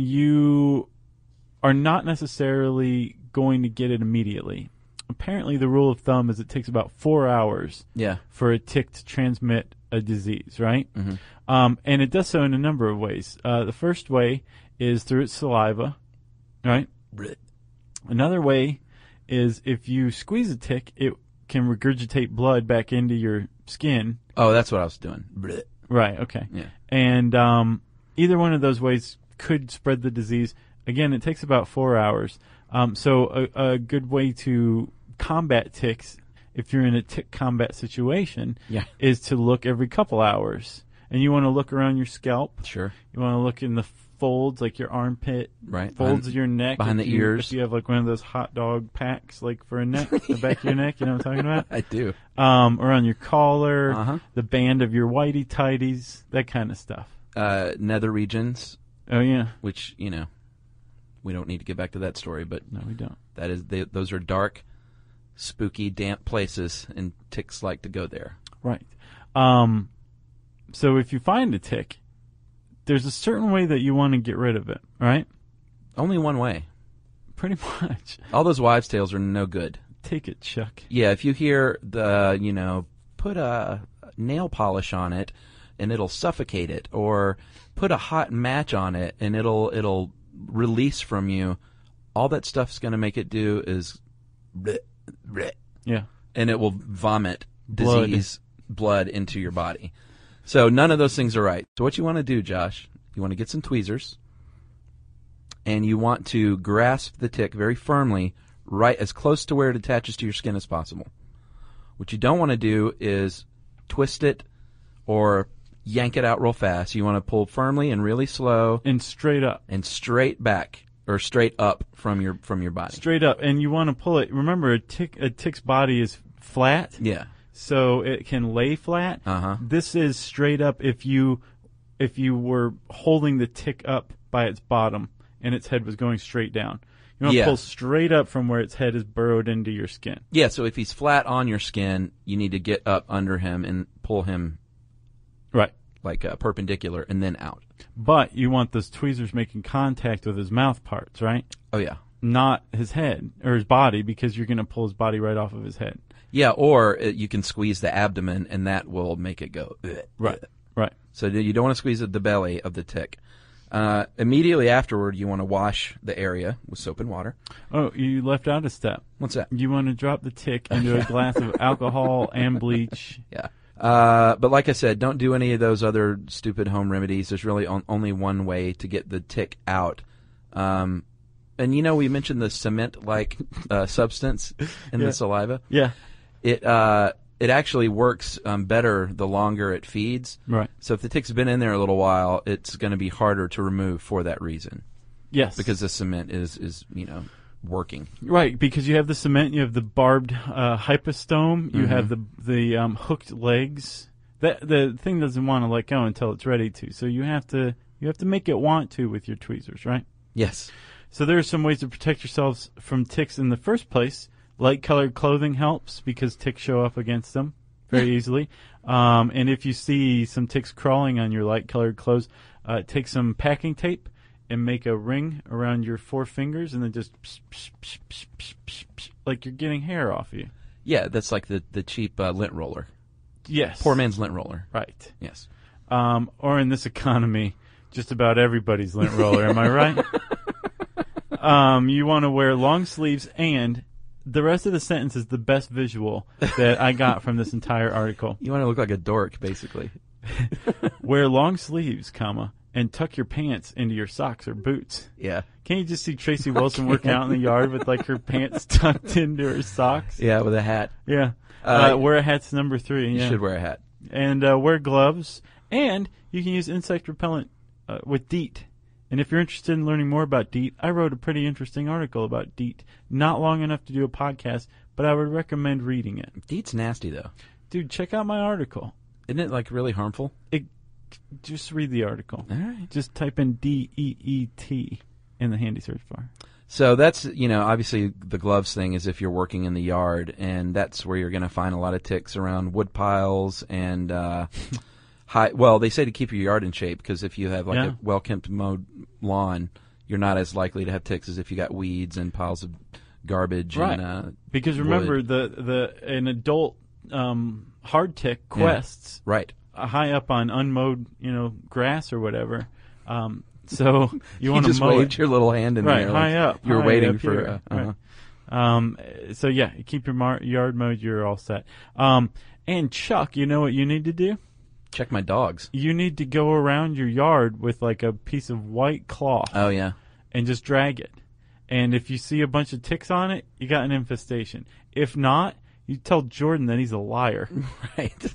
Speaker 5: you are not necessarily going to get it immediately. Apparently, the rule of thumb is it takes about four hours
Speaker 6: Yeah.
Speaker 5: for a tick to transmit a disease, right?
Speaker 6: Mhm.
Speaker 5: Um, and it does so in a number of ways. Uh, the first way is through its saliva, right?
Speaker 6: Blech.
Speaker 5: Another way is if you squeeze a tick, it can regurgitate blood back into your skin.
Speaker 6: Oh, that's what I was doing. Blech.
Speaker 5: Right, okay.
Speaker 6: Yeah.
Speaker 5: And um, either one of those ways could spread the disease. Again, it takes about four hours. Um, so a, a good way to combat ticks, if you're in a tick combat situation,
Speaker 6: Yeah.
Speaker 5: is to look every couple hours. And you want to look around your scalp.
Speaker 6: Sure.
Speaker 5: You want to look in the folds, like your armpit,
Speaker 6: Right.
Speaker 5: folds
Speaker 6: Behind-
Speaker 5: of your neck.
Speaker 6: behind
Speaker 5: if
Speaker 6: the
Speaker 5: you,
Speaker 6: ears.
Speaker 5: If you have like one of those hot dog packs, like for a neck, the back of your neck, you know what I'm talking about?
Speaker 6: I do.
Speaker 5: Um, around your collar,
Speaker 6: Uh-huh.
Speaker 5: the band of your whitey tighties, that kind of stuff.
Speaker 6: Uh, nether regions,
Speaker 5: Oh yeah,
Speaker 6: which, you know, we don't need to get back to that story, but
Speaker 5: no, we don't.
Speaker 6: that is they, those are dark, spooky, damp places, and ticks like to go there.
Speaker 5: Right. Um, so if you find a tick, there's a certain way that you want to get rid of it, right?
Speaker 6: Only one way.
Speaker 5: Pretty much.
Speaker 6: All those wives' tales are no good.
Speaker 5: Take it, Chuck.
Speaker 6: Yeah, if you hear the, you know, put a nail polish on it and it'll suffocate it, or put a hot match on it and it'll it'll release from you, all that stuff's going to make it do is bleh, bleh,
Speaker 5: Yeah.
Speaker 6: and it will vomit
Speaker 5: Blood.
Speaker 6: disease, blood into your body. So none of those things are right. So what you want to do, Josh, you want to get some tweezers, and you want to grasp the tick very firmly, right as close to where it attaches to your skin as possible. What you don't want to do is twist it or yank it out real fast. You want to pull firmly and really slow
Speaker 5: And straight up.
Speaker 6: and straight back or straight up from your from your body.
Speaker 5: Straight up. And you want to pull it. Remember, a tick a tick's body is flat,
Speaker 6: Yeah.
Speaker 5: so it can lay flat.
Speaker 6: Uh-huh.
Speaker 5: This is straight up if you if you were holding the tick up by its bottom and its head was going straight down. You want to
Speaker 6: Yeah.
Speaker 5: pull straight up from where its head is burrowed into your skin.
Speaker 6: Yeah, so if he's flat on your skin, you need to get up under him and pull him
Speaker 5: Right.
Speaker 6: like uh, perpendicular and then out.
Speaker 5: But you want those tweezers making contact with his mouth parts, right?
Speaker 6: Oh, yeah.
Speaker 5: Not his head or his body, because you're going to pull his body right off of his head.
Speaker 6: Yeah, or uh, you can squeeze the abdomen, and that will make it go. "Ugh,
Speaker 5: Right.
Speaker 6: ugh."
Speaker 5: Right.
Speaker 6: So you don't want to squeeze at the belly of the tick. Uh, immediately afterward, you want to wash the area with soap and water.
Speaker 5: Oh, you left out a step.
Speaker 6: What's that?
Speaker 5: You want to drop the tick into a glass of alcohol and bleach.
Speaker 6: Yeah. Uh, but like I said, don't do any of those other stupid home remedies. There's really on, only one way to get the tick out. Um, and you know, we mentioned the cement-like uh, substance in
Speaker 5: Yeah.
Speaker 6: the saliva.
Speaker 5: Yeah.
Speaker 6: It uh, it actually works um, better the longer it feeds.
Speaker 5: Right.
Speaker 6: So if the tick's been in there a little while, it's going to be harder to remove for that reason,
Speaker 5: Yes.
Speaker 6: because the cement is is you know working.
Speaker 5: Right, because you have the cement, you have the barbed uh, hypostome, you
Speaker 6: Mhm.
Speaker 5: have the the um, hooked legs. That the thing doesn't want to let go until it's ready to. So you have to you have to make it want to with your tweezers, right?
Speaker 6: Yes.
Speaker 5: So there are some ways to protect yourselves from ticks in the first place. Light colored clothing helps because ticks show up against them very easily. Um, and if you see some ticks crawling on your light colored clothes, uh, take some packing tape and make a ring around your four fingers, and then just psh, psh, psh, psh, psh, psh, psh, like you're getting hair off you.
Speaker 6: Yeah, that's like the the cheap uh, lint roller.
Speaker 5: Yes.
Speaker 6: Poor man's lint roller.
Speaker 5: Right.
Speaker 6: Yes.
Speaker 5: Um, or in this economy, just about everybody's lint roller. Am I right? Um, you want to wear long sleeves, and the rest of the sentence is the best visual that I got from this entire article.
Speaker 6: You want to look like a dork, basically.
Speaker 5: Wear long sleeves, comma, and tuck your pants into your socks or boots.
Speaker 6: Yeah.
Speaker 5: Can't you just see Tracy Wilson working out in the yard with like her pants tucked into her socks?
Speaker 6: Yeah, with a hat.
Speaker 5: Yeah.
Speaker 6: Uh,
Speaker 5: Uh, wear a hat's number three.
Speaker 6: You
Speaker 5: yeah.
Speaker 6: should wear a hat.
Speaker 5: And uh, wear gloves. And you can use insect repellent uh, with DEET. And if you're interested in learning more about DEET, I wrote a pretty interesting article about DEET. Not long enough to do a podcast, but I would recommend reading it.
Speaker 6: DEET's nasty, though.
Speaker 5: dude, check out my article.
Speaker 6: Isn't it like really harmful?
Speaker 5: It, just read the article.
Speaker 6: All right.
Speaker 5: Just type in D E E T in the handy search bar.
Speaker 6: So that's, you know, obviously the gloves thing is if you're working in the yard, and that's where you're going to find a lot of ticks around wood piles and uh, high. Well, they say to keep your yard in shape because if you have like
Speaker 5: Yeah.
Speaker 6: a well-kept mowed lawn, you're not as likely to have ticks as if you got weeds and piles of garbage.
Speaker 5: Right.
Speaker 6: And, uh,
Speaker 5: Because remember,
Speaker 6: wood.
Speaker 5: the the an adult um, hard tick quests
Speaker 6: Right.
Speaker 5: uh, high up on unmowed, you know, grass or whatever. Um, so you
Speaker 6: You
Speaker 5: want to
Speaker 6: just
Speaker 5: mow
Speaker 6: waved
Speaker 5: it.
Speaker 6: your little hand in
Speaker 5: Right,
Speaker 6: there.
Speaker 5: high
Speaker 6: like
Speaker 5: up.
Speaker 6: You were
Speaker 5: high
Speaker 6: waiting
Speaker 5: up
Speaker 6: for.
Speaker 5: here.
Speaker 6: Uh, uh-huh.
Speaker 5: Right. Um, so yeah, keep your mar- yard mowed. You're all set. Um, and Chuck, you know what you need to do?
Speaker 6: Check my dogs.
Speaker 5: You need to go around your yard with like a piece of white cloth
Speaker 6: Oh, yeah.
Speaker 5: and just drag it. And if you see a bunch of ticks on it, you got an infestation. If not, you tell Jordan that he's a liar.
Speaker 6: Right.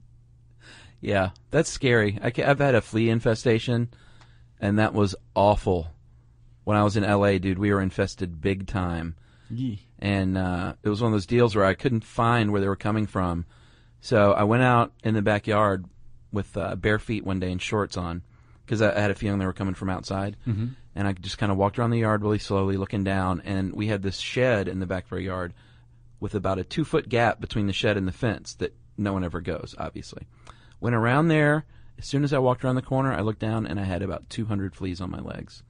Speaker 6: Yeah, that's scary. I ca- I've had a flea infestation, and that was awful. When I was in L A, dude, we were infested big time.
Speaker 5: Yee.
Speaker 6: And uh, it was one of those deals where I couldn't find where they were coming from. So I went out in the backyard with uh, bare feet one day and shorts on because I, I had a feeling they were coming from outside. Mm-hmm. And I just kind of walked around the yard really slowly, looking down. And we had this shed in the back of our yard with about a two-foot gap between the shed and the fence that no one ever goes, obviously. Went around there. As soon as I walked around the corner, I looked down, and I had about two hundred fleas on my legs.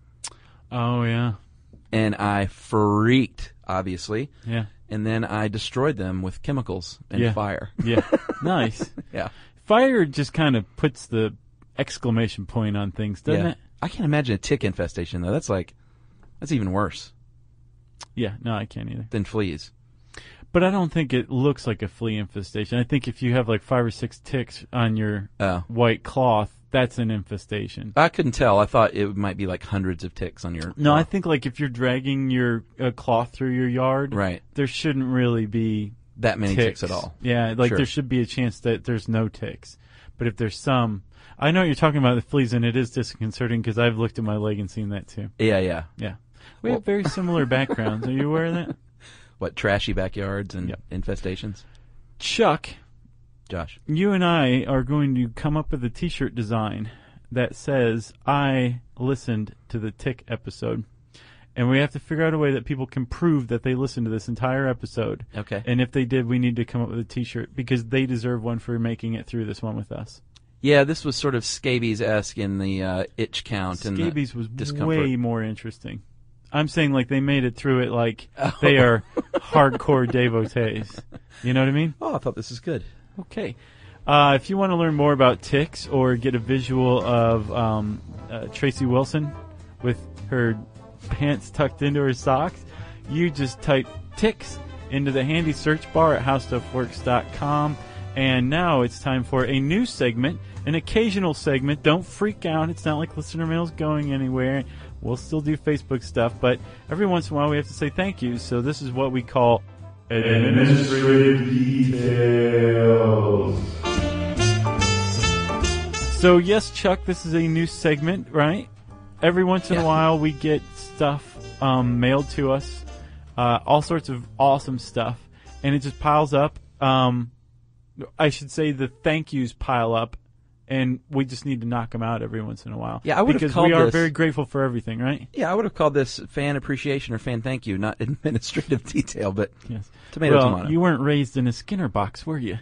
Speaker 5: Oh, yeah.
Speaker 6: And I freaked, obviously.
Speaker 5: Yeah.
Speaker 6: And then I destroyed them with chemicals and
Speaker 5: Yeah.
Speaker 6: fire.
Speaker 5: Yeah. Nice.
Speaker 6: Yeah.
Speaker 5: Fire just kind of puts the exclamation point on things, doesn't
Speaker 6: yeah.
Speaker 5: it?
Speaker 6: I can't imagine a tick infestation, though. That's like, that's even worse
Speaker 5: Yeah. No, I can't either.
Speaker 6: than fleas.
Speaker 5: But I don't think it looks like a flea infestation. I think if you have like five or six ticks on your
Speaker 6: Oh.
Speaker 5: white cloth, that's an infestation.
Speaker 6: I couldn't tell. I thought it might be like hundreds of ticks on your...
Speaker 5: No, I think like if you're dragging your uh, cloth through your yard,
Speaker 6: Right.
Speaker 5: there shouldn't really be
Speaker 6: That many
Speaker 5: ticks.
Speaker 6: ticks at all.
Speaker 5: Yeah, like
Speaker 6: Sure.
Speaker 5: there should be a chance that there's no ticks. But if there's some, I know you're talking about the fleas, and it is disconcerting because I've looked at my leg and seen that too.
Speaker 6: Yeah, yeah.
Speaker 5: Yeah, we
Speaker 6: Well-
Speaker 5: have very similar backgrounds. Are you aware of that?
Speaker 6: What, trashy backyards and
Speaker 5: Yep.
Speaker 6: infestations?
Speaker 5: Chuck,
Speaker 6: Josh.
Speaker 5: you and I are going to come up with a T-shirt design that says I listened to the Tick episode. And we have to figure out a way that people can prove that they listened to this entire episode.
Speaker 6: Okay.
Speaker 5: And if they did, we need to come up with a T-shirt because they deserve one for making it through this one with us.
Speaker 6: Yeah, this was sort of scabies-esque in the uh, itch count. and the
Speaker 5: Scabies was
Speaker 6: discomfort.
Speaker 5: way more interesting. I'm saying like they made it through it like
Speaker 6: Oh.
Speaker 5: they are hardcore devotees. You know what I mean?
Speaker 6: Oh, I thought this was good.
Speaker 5: Okay. Uh, if you want to learn more about ticks or get a visual of um, uh, Tracy Wilson with her pants tucked into her socks, you just type ticks into the handy search bar at how stuff works dot com. And now it's time for a new segment, an occasional segment. Don't freak out. It's not like listener mail's going anywhere. We'll still do Facebook stuff, but every once in a while we have to say thank you. So this is what we call administrative details. So yes, Chuck, this is a new segment, right? Every once in
Speaker 6: Yeah.
Speaker 5: a while we get stuff um, mailed to us, uh, all sorts of awesome stuff, and it just piles up. Um, I should say the thank yous pile up, and we just need to knock them out every once in a while.
Speaker 6: Yeah, I would've
Speaker 5: because
Speaker 6: called
Speaker 5: we are
Speaker 6: this-
Speaker 5: very grateful for everything, right?
Speaker 6: Yeah, I would have called this fan appreciation or fan thank you, not administrative detail, but
Speaker 5: Yes.
Speaker 6: tomato,
Speaker 5: well,
Speaker 6: tomato.
Speaker 5: you weren't raised in a Skinner box, were you?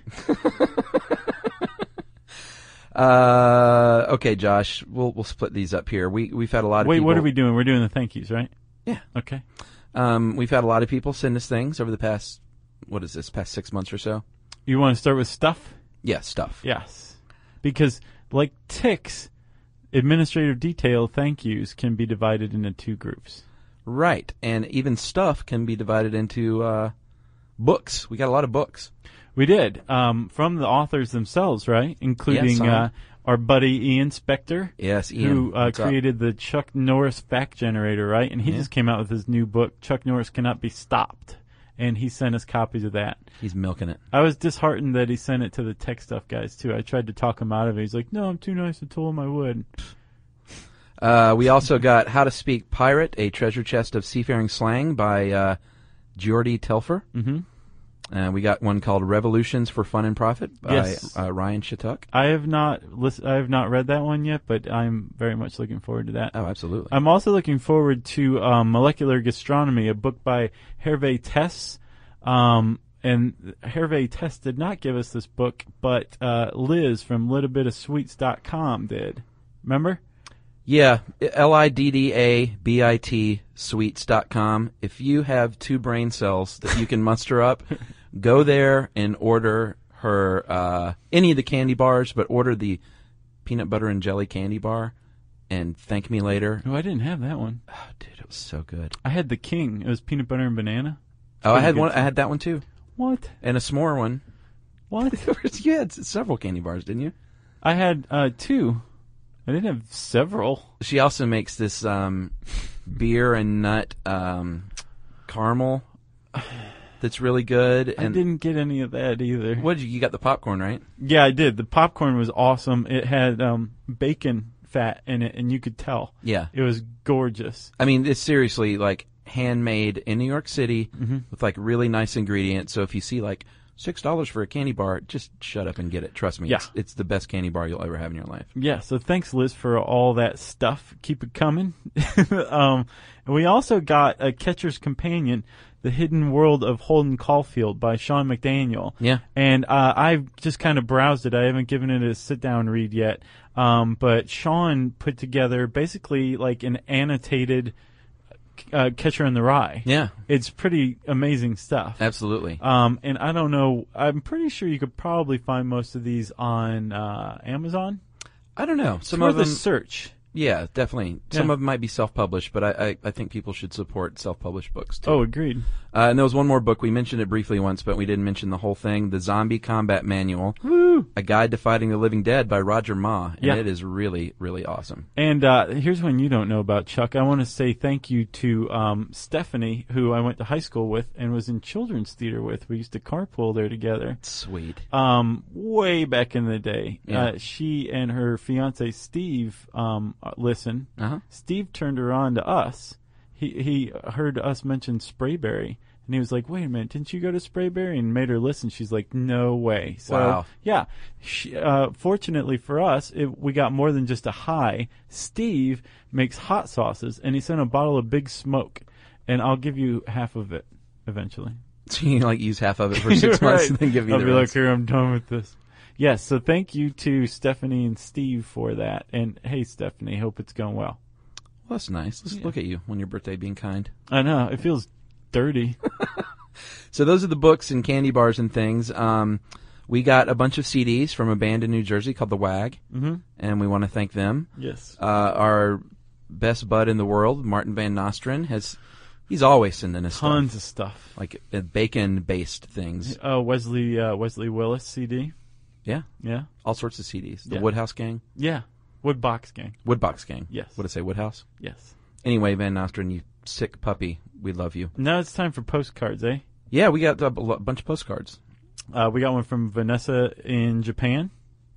Speaker 6: Uh, okay, Josh, we'll we'll split these up here. We we've had a lot of
Speaker 5: Wait,
Speaker 6: people.
Speaker 5: what are we doing? We're doing the thank yous, right?
Speaker 6: Yeah.
Speaker 5: Okay.
Speaker 6: Um, we've had a lot of people send us things over the past, what is this, past six months or so?
Speaker 5: You want to start with stuff?
Speaker 6: Yeah, stuff.
Speaker 5: Yes. Because, like ticks, administrative detail thank yous can be divided into two groups.
Speaker 6: Right, and even stuff can be divided into uh, books. We got a lot of books.
Speaker 5: We did. Um, from the authors themselves, right? Including
Speaker 6: Yes,
Speaker 5: uh, our buddy Ian Spector.
Speaker 6: Yes, Ian.
Speaker 5: Who uh,
Speaker 6: what's up?
Speaker 5: created the Chuck Norris fact generator, right? And he
Speaker 6: Yeah.
Speaker 5: just came out with his new book, Chuck Norris Cannot Be Stopped. And he sent us copies of that.
Speaker 6: He's milking it.
Speaker 5: I was disheartened that he sent it to the tech stuff guys, too. I tried to talk him out of it. He's like, no, I'm too nice. I told him I would.
Speaker 6: Uh, we also got How to Speak Pirate, a treasure chest of seafaring slang by uh, Geordie Telfer.
Speaker 5: Mm-hmm.
Speaker 6: Uh, we got one called Revolutions for Fun and Profit by
Speaker 5: Yes.
Speaker 6: uh, Ryan Shattuck.
Speaker 5: I have not list- I have not read that one yet, but I'm very much looking forward to that.
Speaker 6: Oh, absolutely.
Speaker 5: I'm also looking forward to um, Molecular Gastronomy, a book by Hervé Tess. Um, and Hervé Tess did not give us this book, but uh, Liz from little bit of sweets dot com did. Remember?
Speaker 6: Yeah, L I D D A B I T sweets dot com. If you have two brain cells that you can muster up, go there and order her uh, any of the candy bars, but order the peanut butter and jelly candy bar and thank me later.
Speaker 5: Oh, I didn't have that one.
Speaker 6: Oh, dude, it was so good.
Speaker 5: I had the King. It was peanut butter and banana.
Speaker 6: Oh, I
Speaker 5: Pretty
Speaker 6: had
Speaker 5: good
Speaker 6: one. I
Speaker 5: stuff.
Speaker 6: had that one too,
Speaker 5: What?
Speaker 6: and a s'more one.
Speaker 5: What?
Speaker 6: You had several candy bars, didn't you?
Speaker 5: I had uh, two. I didn't have several.
Speaker 6: She also makes this um, beer and nut um, caramel that's really good.
Speaker 5: I
Speaker 6: And
Speaker 5: didn't get any of that either.
Speaker 6: what did you? You got the popcorn, right?
Speaker 5: Yeah, I did. The popcorn was awesome. It had um, bacon fat in it, and you could tell.
Speaker 6: Yeah.
Speaker 5: It was gorgeous.
Speaker 6: I mean, it's seriously like handmade in New York City
Speaker 5: Mm-hmm.
Speaker 6: with like really nice ingredients. So if you see like six dollars for a candy bar, just shut up and get it. Trust me,
Speaker 5: Yeah.
Speaker 6: it's, it's the best candy bar you'll ever have in your life.
Speaker 5: Yeah, so thanks, Liz, for all that stuff. Keep it coming. um, and we also got A Catcher's Companion, The Hidden World of Holden Caulfield by Sean McDaniel.
Speaker 6: Yeah.
Speaker 5: And uh, I've just kind of browsed it. I haven't given it a sit-down read yet. Um, but Sean put together basically like an annotated uh, Catcher in the Rye.
Speaker 6: Yeah,
Speaker 5: It's pretty amazing stuff.
Speaker 6: absolutely.
Speaker 5: Um, and I don't know, I'm pretty sure you could probably find most of these on uh, Amazon.
Speaker 6: I don't know. Some
Speaker 5: Some
Speaker 6: of
Speaker 5: the
Speaker 6: them,
Speaker 5: search.
Speaker 6: yeah, definitely. Some
Speaker 5: Yeah.
Speaker 6: of them might be self-published, but I, I, I think people should support self-published books too.
Speaker 5: Oh, agreed.
Speaker 6: Uh, and there was one more book. We mentioned it briefly once, but we didn't mention the whole thing. The Zombie Combat Manual,
Speaker 5: Woo!
Speaker 6: A Guide to Fighting the Living Dead by Roger Ma. And
Speaker 5: Yeah.
Speaker 6: it is really, really awesome.
Speaker 5: And uh, here's one you don't know about, Chuck. I want to say thank you to um, Stephanie, who I went to high school with and was in children's theater with. We used to carpool there together.
Speaker 6: Sweet.
Speaker 5: Um, way back in the day.
Speaker 6: Yeah.
Speaker 5: Uh, she and her fiance Steve um, uh, listen.
Speaker 6: Uh-huh.
Speaker 5: Steve turned her on to us. He he heard us mention Sprayberry, and he was like, "Wait a minute, didn't you go to Sprayberry?" And made her listen. She's like, "No way." So
Speaker 6: Wow.
Speaker 5: yeah, she, uh, fortunately for us, it, we got more than just a high. Steve makes hot sauces, and he sent a bottle of Big Smoke, and I'll give you half of it eventually.
Speaker 6: So you can like use half of it for six months
Speaker 5: Right.
Speaker 6: and then give you
Speaker 5: I'll
Speaker 6: the
Speaker 5: be like,
Speaker 6: rest.
Speaker 5: here, I'm done with this. Yes, so thank you to Stephanie and Steve for that. And hey, Stephanie, hope it's going well.
Speaker 6: Well, that's nice. Let's look at you on your birthday being kind.
Speaker 5: I know, it feels dirty.
Speaker 6: So those are the books and candy bars and things. Um, we got a bunch of C Ds from a band in New Jersey called The Wag,
Speaker 5: Mm-hmm.
Speaker 6: and we want to thank them.
Speaker 5: Yes.
Speaker 6: Uh, our best bud in the world, Martin Van Nostrand, has he's always sending us
Speaker 5: Tons
Speaker 6: stuff,
Speaker 5: of stuff.
Speaker 6: like uh, bacon-based things.
Speaker 5: Uh, Wesley uh, Wesley Willis C D.
Speaker 6: Yeah,
Speaker 5: Yeah.
Speaker 6: all sorts of C Ds. The
Speaker 5: Yeah.
Speaker 6: Woodhouse Gang,
Speaker 5: Yeah. Woodbox Gang.
Speaker 6: Woodbox Gang.
Speaker 5: Yes.
Speaker 6: What did I say? Woodhouse.
Speaker 5: Yes.
Speaker 6: Anyway, Van Nostrand, you sick puppy, we love you.
Speaker 5: Now it's time for postcards, eh?
Speaker 6: Yeah, we got a b- bunch of postcards.
Speaker 5: Uh, we got one from Vanessa in Japan.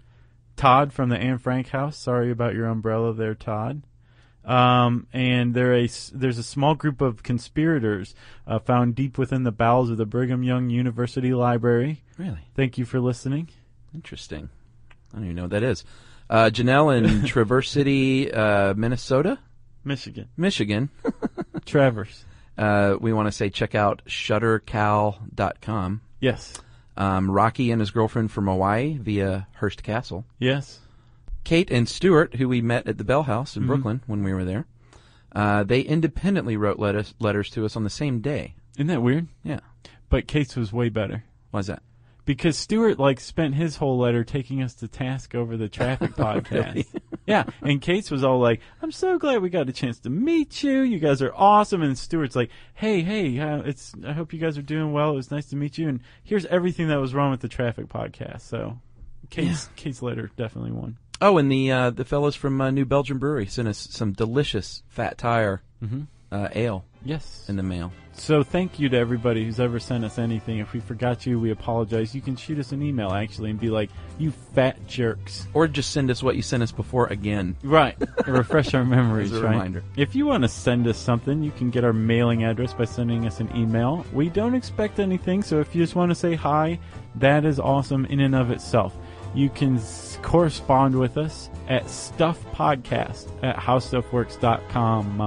Speaker 5: Todd from the Anne Frank house. Sorry about your umbrella there, Todd. Um, and there a, s- there's a small group of conspirators uh, found deep within the bowels of the Brigham Young University Library.
Speaker 6: Really
Speaker 5: Thank you for listening.
Speaker 6: interesting. I don't even know what that is. Uh, Janelle in Traverse City, uh, Minnesota,
Speaker 5: Michigan.
Speaker 6: Michigan.
Speaker 5: Travers.
Speaker 6: Uh, we want to say check out shutter cal dot com.
Speaker 5: Yes.
Speaker 6: Um, Rocky and his girlfriend from Hawaii via Hearst Castle.
Speaker 5: Yes.
Speaker 6: Kate and Stuart, who we met at the Bell House in Brooklyn when we were there, uh, they independently wrote letters, letters to us on the same day.
Speaker 5: Isn't that weird?
Speaker 6: Yeah.
Speaker 5: But Kate's was way better.
Speaker 6: Why's that?
Speaker 5: Because Stuart like spent his whole letter taking us to task over the traffic podcast.
Speaker 6: Really?
Speaker 5: Yeah, and Kate's was all like, "I'm so glad we got a chance to meet you. You guys are awesome." And Stuart's like, "Hey, hey, uh, it's I hope you guys are doing well. It was nice to meet you. And here's everything that was wrong with the traffic podcast." So, Kate's Kate's letter definitely won.
Speaker 6: Oh, and the uh, the fellows from uh, New Belgium Brewery sent us some delicious Fat Tire
Speaker 5: Mm-hmm.
Speaker 6: uh, ale.
Speaker 5: Yes.
Speaker 6: in the mail.
Speaker 5: So thank you to everybody who's ever sent us anything. If we forgot you, we apologize. You can shoot us an email, actually, and be like, you fat jerks.
Speaker 6: Or just send us what you sent us before again.
Speaker 5: Right. Refresh our memories,
Speaker 6: As a
Speaker 5: right?
Speaker 6: reminder.
Speaker 5: If you want to send us something, you can get our mailing address by sending us an email. We don't expect anything, so if you just want to say hi, that is awesome in and of itself. You can s- correspond with us at stuffpodcast at howstuffworks dot com.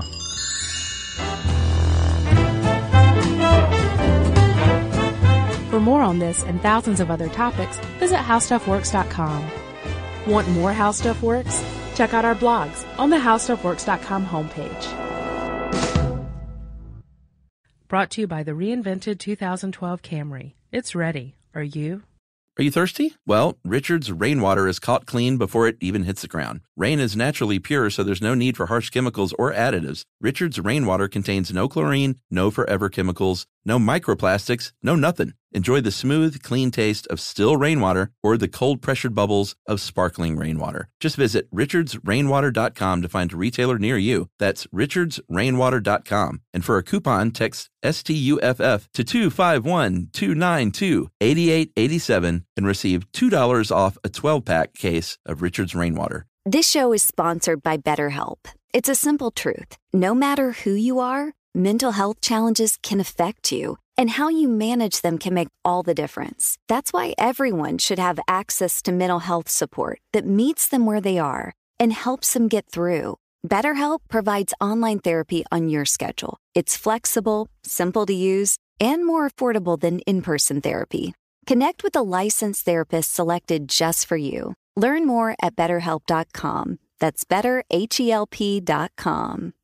Speaker 4: For more on this and thousands of other topics, visit how stuff works dot com. Want more How Stuff Works? Check out our blogs on the how stuff works dot com homepage. Brought to you by the reinvented two thousand twelve Camry. It's ready. Are you?
Speaker 7: Are you thirsty? Well, Richard's Rainwater is caught clean before it even hits the ground. Rain is naturally pure, so there's no need for harsh chemicals or additives. Richard's Rainwater contains no chlorine, no forever chemicals, no microplastics, no nothing. Enjoy the smooth, clean taste of still rainwater or the cold-pressured bubbles of sparkling rainwater. Just visit richards rainwater dot com to find a retailer near you. That's richards rainwater dot com. And for a coupon, text S T U F F to two five one, two nine two, eight eight eight seven and receive two dollars off a twelve-pack case of Richard's Rainwater.
Speaker 8: This show is sponsored by BetterHelp. It's a simple truth. No matter who you are, mental health challenges can affect you, and how you manage them can make all the difference. That's why everyone should have access to mental health support that meets them where they are and helps them get through. BetterHelp provides online therapy on your schedule. It's flexible, simple to use, and more affordable than in-person therapy. Connect with a licensed therapist selected just for you. Learn more at better help dot com. That's better H E L P dot com.